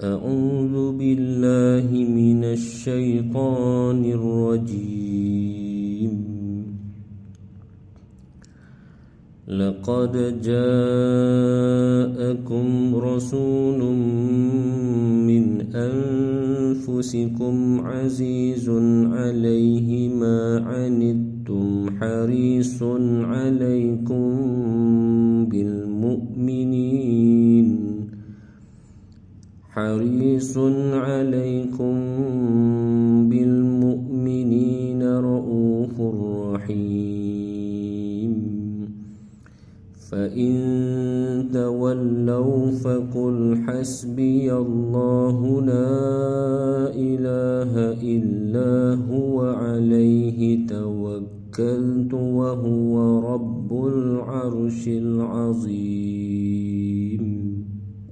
أعوذ بالله من الشيطان الرجيم. لقد جاءكم رسول من أنفسكم عزيز عليه ما عنتم حريص عليكم بالمؤمنين رؤوف رحيم. فإن تولوا فقل حسبي الله لا إله إلا هو عليه توكلت وهو رب العرش العظيم.